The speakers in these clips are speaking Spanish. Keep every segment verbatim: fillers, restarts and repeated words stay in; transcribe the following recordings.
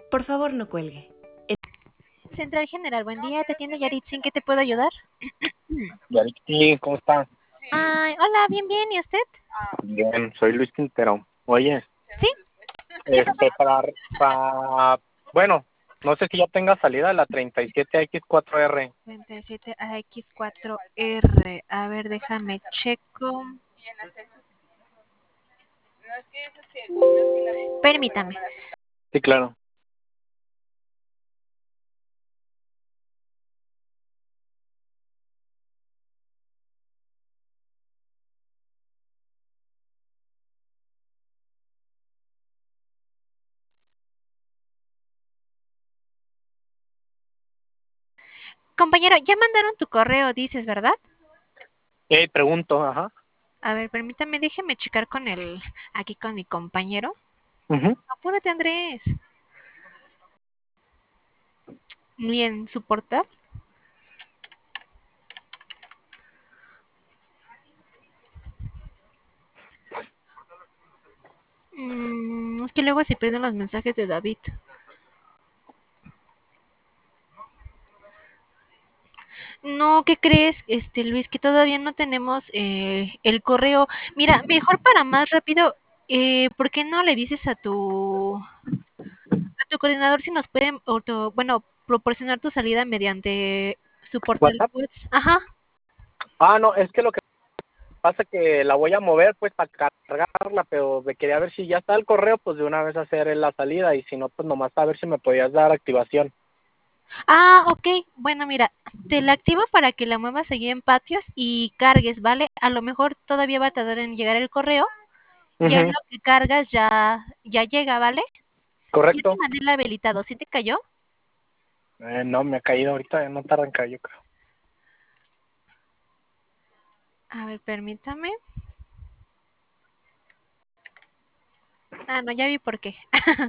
Por favor, no cuelgue. Central General, buen día, te atiende Yaritza, ¿en qué te puedo ayudar? Yaritzi, ¿cómo está? Ay, hola, bien, bien, ¿y usted? Bien, soy Luis Quintero. Oye, ¿Sí? este, para, para, bueno, no sé si ya tenga salida la treinta y siete X cuatro R. treinta y siete A X cuatro R, a ver, déjame checo. Permítame. Sí, claro. Compañero, ya mandaron tu correo, dices, ¿verdad? Eh, pregunto, ajá. A ver, permítame, déjeme checar con el, aquí con mi compañero. Ujú. Apúrate, Andrés. Bien, su portal. Mm, es que luego se pierden los mensajes de David. No, ¿qué crees, este Luis? Que todavía no tenemos eh, el correo. Mira, mejor para más rápido, eh, ¿por qué no le dices a tu a tu coordinador si nos pueden, o tu- bueno, proporcionar tu salida mediante su portal WhatsApp. web? Ajá. Ah, no, es que lo que pasa es que la voy a mover pues para cargarla, pero me quería ver si ya está el correo, pues de una vez hacer la salida y si no, pues nomás a ver si me podías dar activación. Ah, ok. Bueno, mira, te la activo para que la muevas allí en patios y cargues, ¿vale? A lo mejor todavía va a tardar en llegar el correo. Ya en Ujú. lo que cargas ya ya llega, ¿vale? Ya te Correcto. mandé el habilitado, ¿sí te cayó? Eh, no, me ha caído ahorita, no tarda en caer, yo creo. A ver, permítame. Ah, no, ya vi por qué.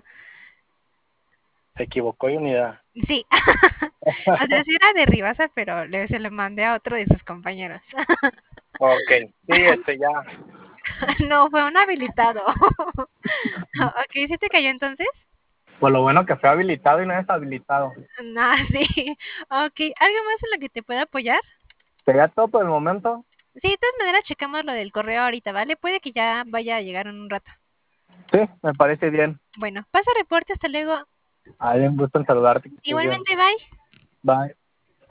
Se equivocó de unidad. Sí. O sea, sí era de Ribasa, pero le, se lo mandé a otro de sus compañeros. Ok, sí, este ya. No, fue un habilitado. Ok, ¿sí te cayó entonces? Pues lo bueno que fue habilitado y no deshabilitado. No, sí. Ok, ¿algo más en lo que te pueda apoyar? ¿Sería todo por el momento? Sí, de todas maneras checamos lo del correo ahorita, ¿vale? Puede que ya vaya a llegar en un rato. Sí, me parece bien. Bueno, pasa reporte, hasta luego. Hay un gusto en saludarte, que estés bien. Igualmente, bye. Bye.